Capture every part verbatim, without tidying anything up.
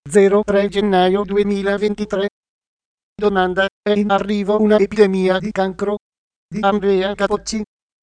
zero tre gennaio duemilaventitré. Domanda: è in arrivo una epidemia di cancro? Di Andrea Capocci.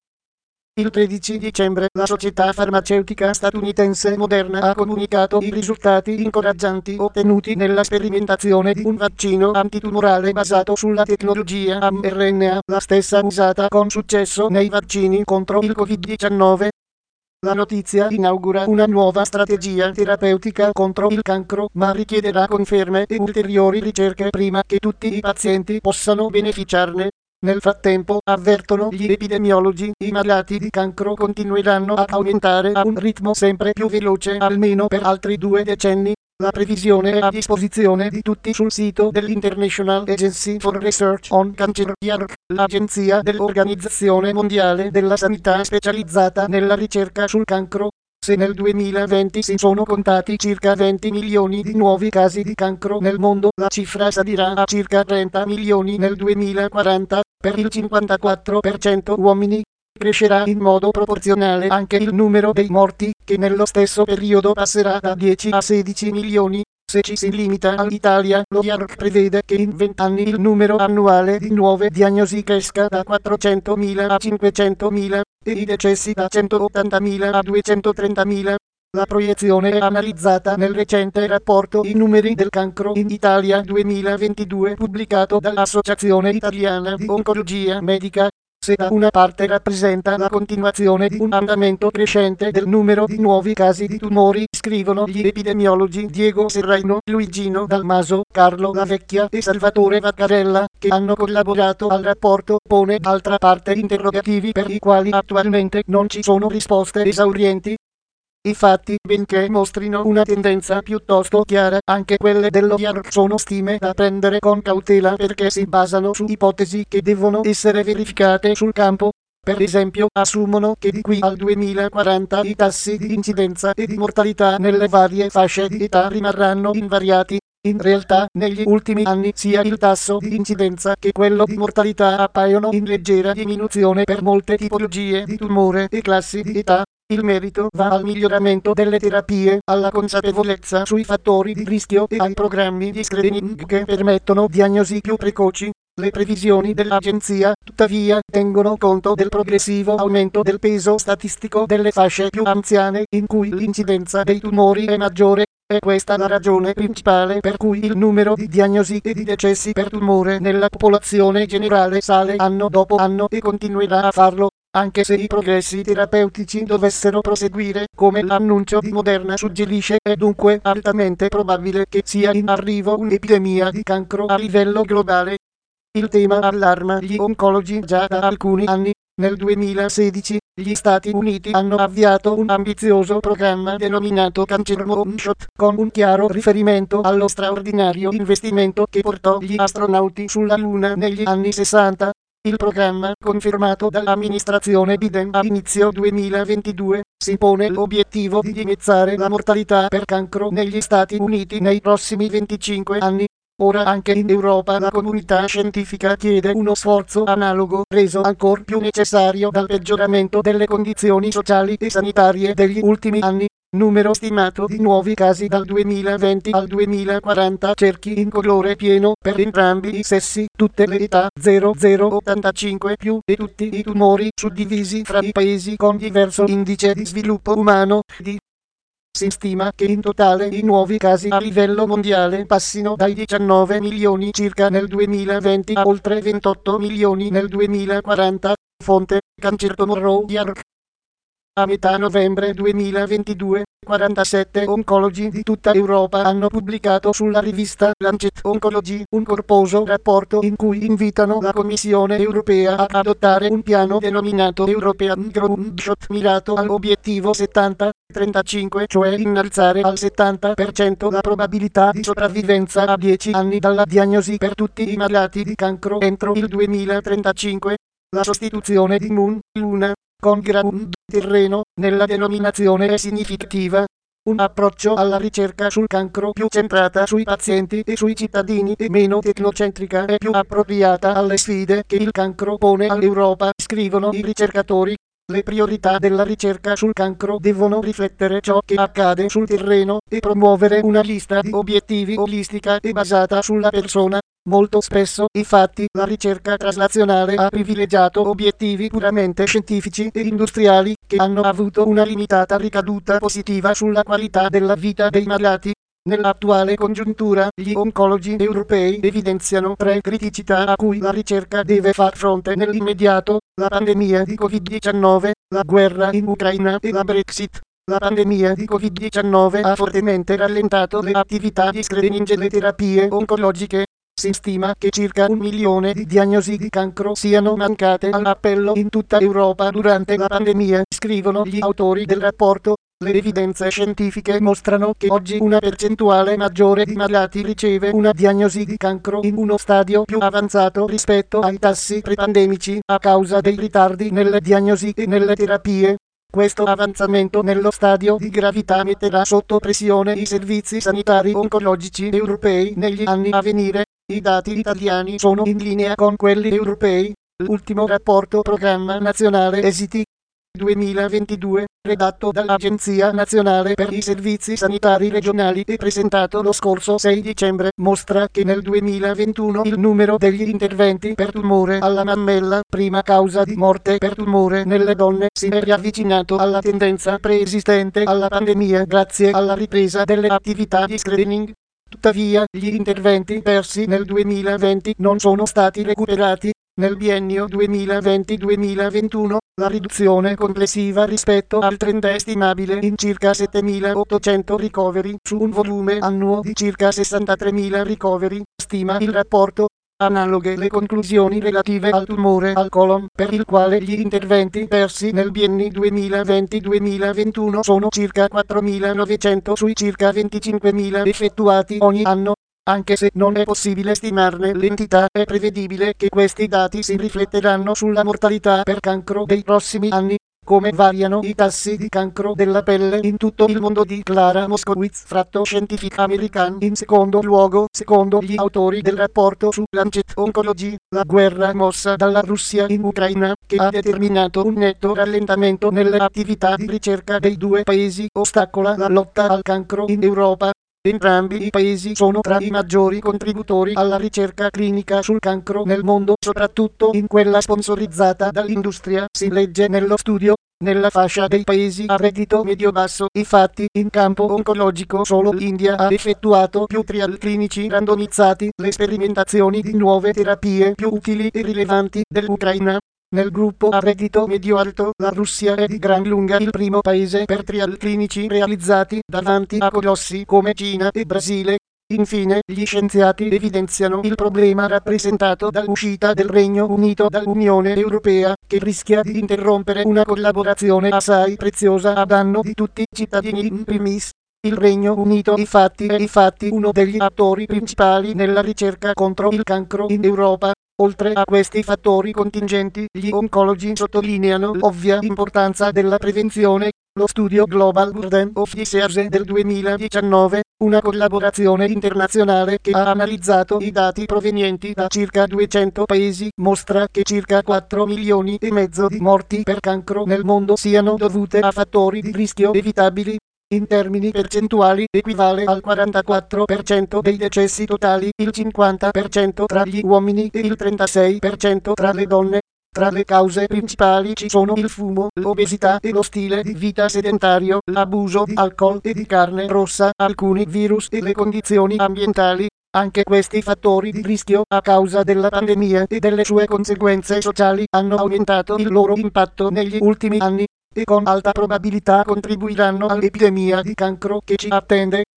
Il tredici dicembre la società farmaceutica statunitense Moderna ha comunicato i risultati incoraggianti ottenuti nella sperimentazione di un vaccino antitumorale basato sulla tecnologia mRNA, la stessa usata con successo nei vaccini contro il Covid diciannove. La notizia inaugura una nuova strategia terapeutica contro il cancro, ma richiederà conferme e ulteriori ricerche prima che tutti i pazienti possano beneficiarne. Nel frattempo, avvertono gli epidemiologi, i malati di cancro continueranno ad aumentare a un ritmo sempre più veloce almeno per altri due decenni. La previsione è a disposizione di tutti sul sito dell'International Agency for Research on Cancer, I A R C, l'agenzia dell'Organizzazione Mondiale della Sanità specializzata nella ricerca sul cancro. Se nel duemilaventi si sono contati circa venti milioni di nuovi casi di cancro nel mondo, la cifra salirà a circa trenta milioni nel duemilaquaranta, per il cinquantaquattro per cento uomini. Crescerà in modo proporzionale anche il numero dei morti, che nello stesso periodo passerà da dieci a sedici milioni. Se ci si limita all'Italia, lo I A R C prevede che in venti anni il numero annuale di nuove diagnosi cresca da quattrocentomila a cinquecentomila, e i decessi da centottantamila a duecentotrentamila. La proiezione è analizzata nel recente rapporto I numeri del cancro in Italia duemilaventidue pubblicato dall'Associazione Italiana di Oncologia Medica. Se da una parte rappresenta la continuazione di un andamento crescente del numero di nuovi casi di tumori, scrivono gli epidemiologi Diego Serraino, Luigino Dalmaso, Carlo Lavecchia e Salvatore Vaccarella, che hanno collaborato al rapporto, pone d'altra parte interrogativi per i quali attualmente non ci sono risposte esaurienti. Infatti, benché mostrino una tendenza piuttosto chiara, anche quelle dello I A R C sono stime da prendere con cautela perché si basano su ipotesi che devono essere verificate sul campo. Per esempio, assumono che di qui al duemilaquaranta i tassi di incidenza e di mortalità nelle varie fasce di età rimarranno invariati. In realtà, negli ultimi anni sia il tasso di incidenza che quello di mortalità appaiono in leggera diminuzione per molte tipologie di tumore e classi di età. Il merito va al miglioramento delle terapie, alla consapevolezza sui fattori di rischio e ai programmi di screening che permettono diagnosi più precoci. Le previsioni dell'agenzia, tuttavia, tengono conto del progressivo aumento del peso statistico delle fasce più anziane, in cui l'incidenza dei tumori è maggiore. È questa la ragione principale per cui il numero di diagnosi e di decessi per tumore nella popolazione generale sale anno dopo anno e continuerà a farlo. Anche se i progressi terapeutici dovessero proseguire, come l'annuncio di Moderna suggerisce, è dunque altamente probabile che sia in arrivo un'epidemia di cancro a livello globale. Il tema allarma gli oncologi già da alcuni anni. Nel duemilasedici, gli Stati Uniti hanno avviato un ambizioso programma denominato Cancer Moonshot, con un chiaro riferimento allo straordinario investimento che portò gli astronauti sulla Luna negli anni sessanta. Il programma, confermato dall'amministrazione Biden a inizio duemilaventidue, si pone l'obiettivo di dimezzare la mortalità per cancro negli Stati Uniti nei prossimi venticinque anni. Ora anche in Europa la comunità scientifica chiede uno sforzo analogo, reso ancor più necessario dal peggioramento delle condizioni sociali e sanitarie degli ultimi anni. Numero stimato di nuovi casi dal duemilaventi al duemilaquaranta, cerchi in colore pieno per entrambi i sessi, tutte le età, zero zero ottantacinque più, e tutti i tumori suddivisi fra i paesi con diverso indice di sviluppo umano, D. Si stima che in totale i nuovi casi a livello mondiale passino dai diciannove milioni circa nel duemilaventi a oltre ventotto milioni nel duemilaquaranta. Fonte: Cancer Tomorrow I A R C. A metà novembre duemilaventidue, quarantasette oncologi di tutta Europa hanno pubblicato sulla rivista Lancet Oncology un corposo rapporto in cui invitano la Commissione europea ad adottare un piano denominato European Moonshot mirato all'obiettivo settanta trentacinque, cioè innalzare al settanta per cento la probabilità di sopravvivenza a dieci anni dalla diagnosi per tutti i malati di cancro entro il duemilatrentacinque. La sostituzione di Moon, Luna, con ground, terreno, nella denominazione è significativa. Un approccio alla ricerca sul cancro più centrata sui pazienti e sui cittadini e meno tecnocentrica è più appropriata alle sfide che il cancro pone all'Europa, scrivono i ricercatori. Le priorità della ricerca sul cancro devono riflettere ciò che accade sul terreno e promuovere una lista di obiettivi olistica e basata sulla persona. Molto spesso, infatti, la ricerca traslazionale ha privilegiato obiettivi puramente scientifici e industriali che hanno avuto una limitata ricaduta positiva sulla qualità della vita dei malati. Nell'attuale congiuntura, gli oncologi europei evidenziano tre criticità a cui la ricerca deve far fronte nell'immediato: la pandemia di Covid diciannove, la guerra in Ucraina e la Brexit. La pandemia di Covid diciannove ha fortemente rallentato le attività di screening e le terapie oncologiche. Si stima che circa un milione di diagnosi di cancro siano mancate all'appello in tutta Europa durante la pandemia, scrivono gli autori del rapporto. Le evidenze scientifiche mostrano che oggi una percentuale maggiore di malati riceve una diagnosi di cancro in uno stadio più avanzato rispetto ai tassi prepandemici a causa dei ritardi nelle diagnosi e nelle terapie. Questo avanzamento nello stadio di gravità metterà sotto pressione i servizi sanitari oncologici europei negli anni a venire. I dati italiani sono in linea con quelli europei. L'ultimo rapporto Programma Nazionale Esiti duemilaventidue, redatto dall'Agenzia Nazionale per i Servizi Sanitari Regionali e presentato lo scorso sei dicembre, mostra che nel duemilaventuno il numero degli interventi per tumore alla mammella, prima causa di morte per tumore nelle donne, si è riavvicinato alla tendenza preesistente alla pandemia grazie alla ripresa delle attività di screening. Tuttavia, gli interventi persi nel duemilaventi non sono stati recuperati. Nel biennio duemilaventi duemilaventuno, la riduzione complessiva rispetto al trend è stimabile in circa settemilaottocento ricoveri su un volume annuo di circa sessantatremila ricoveri, stima il rapporto. Analoghe le conclusioni relative al tumore al colon, per il quale gli interventi persi nel biennio duemilaventi duemilaventuno sono circa quattromilanovecento sui circa venticinquemila effettuati ogni anno. Anche se non è possibile stimarne l'entità, è prevedibile che questi dati si rifletteranno sulla mortalità per cancro dei prossimi anni. Come variano i tassi di cancro della pelle in tutto il mondo di Clara Moskowitz, Fratto Scientific American. In secondo luogo, secondo gli autori del rapporto su Lancet Oncology, la guerra mossa dalla Russia in Ucraina, che ha determinato un netto rallentamento nelle attività di ricerca dei due paesi, ostacola la lotta al cancro in Europa. Entrambi i paesi sono tra i maggiori contributori alla ricerca clinica sul cancro nel mondo, soprattutto in quella sponsorizzata dall'industria, si legge nello studio. Nella fascia dei paesi a reddito medio-basso, infatti, in campo oncologico solo l'India ha effettuato più trial clinici randomizzati, le sperimentazioni di nuove terapie più utili e rilevanti dell'Ucraina. Nel gruppo a reddito medio-alto, la Russia è di gran lunga il primo paese per trial clinici realizzati, davanti a colossi come Cina e Brasile. Infine, gli scienziati evidenziano il problema rappresentato dall'uscita del Regno Unito dall'Unione Europea, che rischia di interrompere una collaborazione assai preziosa a danno di tutti i cittadini in primis. Il Regno Unito infatti è infatti uno degli attori principali nella ricerca contro il cancro in Europa. Oltre a questi fattori contingenti, gli oncologi sottolineano l'ovvia importanza della prevenzione. Lo studio Global Burden of Disease del duemiladiciannove, una collaborazione internazionale che ha analizzato i dati provenienti da circa duecento paesi, mostra che circa quattro milioni e mezzo di morti per cancro nel mondo siano dovute a fattori di rischio evitabili. In termini percentuali equivale al quarantaquattro per cento dei decessi totali, il cinquanta per cento tra gli uomini e il trentasei per cento tra le donne. Tra le cause principali ci sono il fumo, l'obesità e lo stile di vita sedentario, l'abuso di alcol e di carne rossa, alcuni virus e le condizioni ambientali. Anche questi fattori di rischio, a causa della pandemia e delle sue conseguenze sociali, hanno aumentato il loro impatto negli ultimi anni e con alta probabilità contribuiranno all'epidemia di cancro che ci attende.